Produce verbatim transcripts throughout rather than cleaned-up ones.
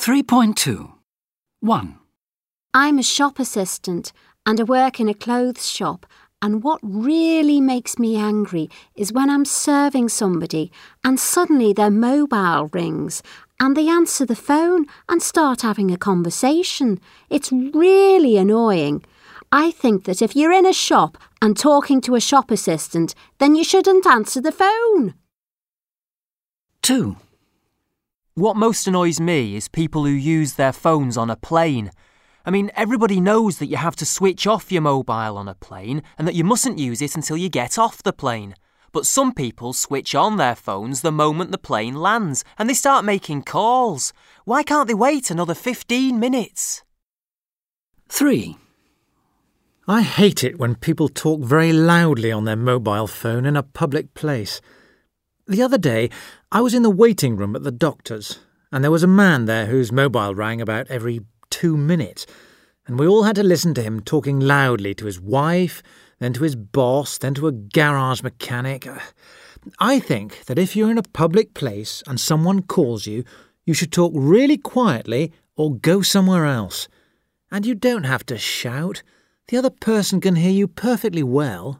three point two. one. I'm a shop assistant and I work in a clothes shop, and what really makes me angry is when I'm serving somebody and suddenly their mobile rings and they answer the phone and start having a conversation. It's really annoying. I think that if you're in a shop and talking to a shop assistant, then you shouldn't answer the phone. two. What most annoys me is people who use their phones on a plane. I mean, everybody knows that you have to switch off your mobile on a plane and that you mustn't use it until you get off the plane. But some people switch on their phones the moment the plane lands and they start making calls. Why can't they wait another fifteen minutes? three. I hate it when people talk very loudly on their mobile phone in a public place. The other day, I was in the waiting room at the doctor's, and there was a man there whose mobile rang about every two minutes, and we all had to listen to him talking loudly to his wife, then to his boss, then to a garage mechanic. I think that if you're in a public place and someone calls you, you should talk really quietly or go somewhere else. And you don't have to shout. The other person can hear you perfectly well.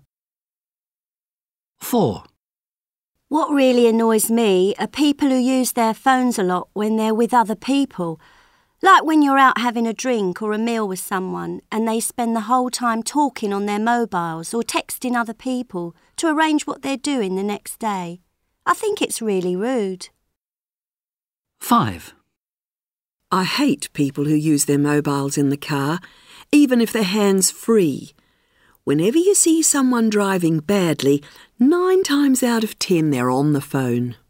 four. What really annoys me are people who use their phones a lot when they're with other people. Like when you're out having a drink or a meal with someone and they spend the whole time talking on their mobiles or texting other people to arrange what they're doing the next day. I think it's really rude. five. I hate people who use their mobiles in the car, even if they're hands-free. Whenever you see someone driving badly, nine times out of ten they're on the phone.